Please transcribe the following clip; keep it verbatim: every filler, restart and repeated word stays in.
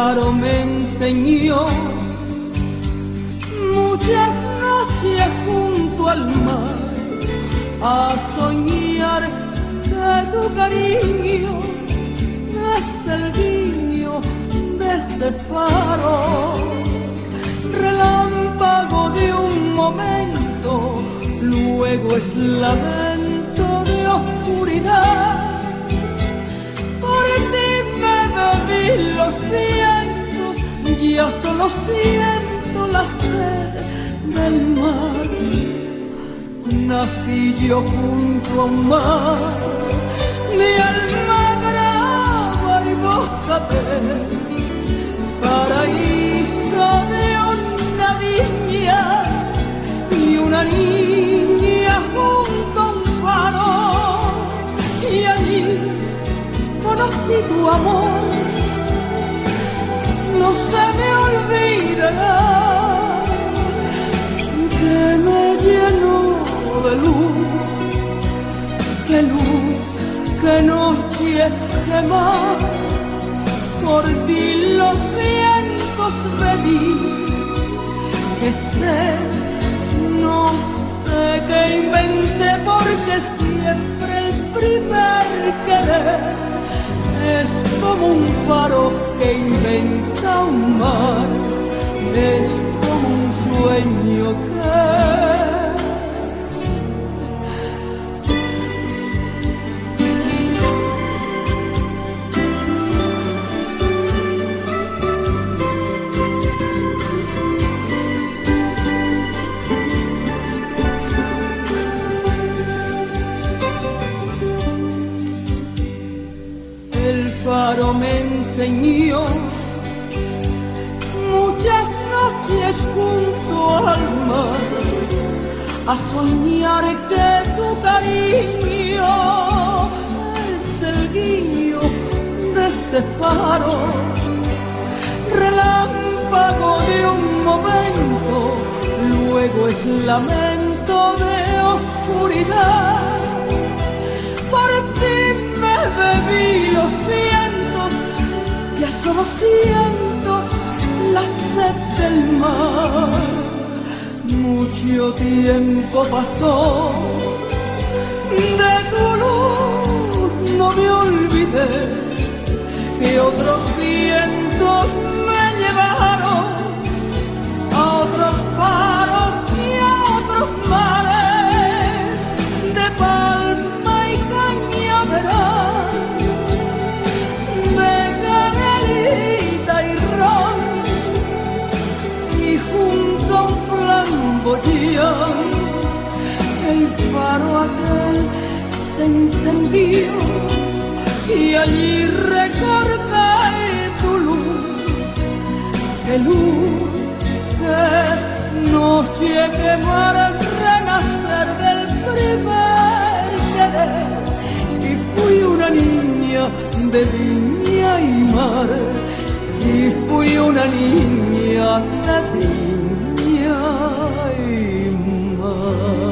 faro me enseñó muchas noches junto al mar a soñar que tu cariño es el guiño de este faro, relámpago de un momento, luego es lamento de oscuridad. Por ti me bebí los vientos, ya solo siento la sed del mar. Nací yo junto a un mar, mi alma brava y bóscate, paraíso de una viña y una niña junto a un faro, y allí conocí tu amor, no se me olvidará que me llenó de luz, que luz, que noche, que mar, por ti los vientos bebí, que sé, no sé qué inventé, porque siempre el primer querer es como un faro que inventa un mar, es como un sueño que me enseñó muchas noches junto al mar a soñar que tu cariño es el guiño de este faro, relámpago de un momento, luego es lamento de oscuridad. Por ti me bebí los vientos, ya solo siento la sed del mar. Mucho tiempo pasó, de tu luz no me olvidé, que otros vientos me llevaron a otros faros y a otros mares, de palma y cañaveral, de canelita y ron, y junto a un flamboyán el faro aquel se encendió, y allí recordé tu luz, que luz, que noche, que mar, el renacer del primer querer, y fui una niña de viña y mar, y fui una niña de viña y mar.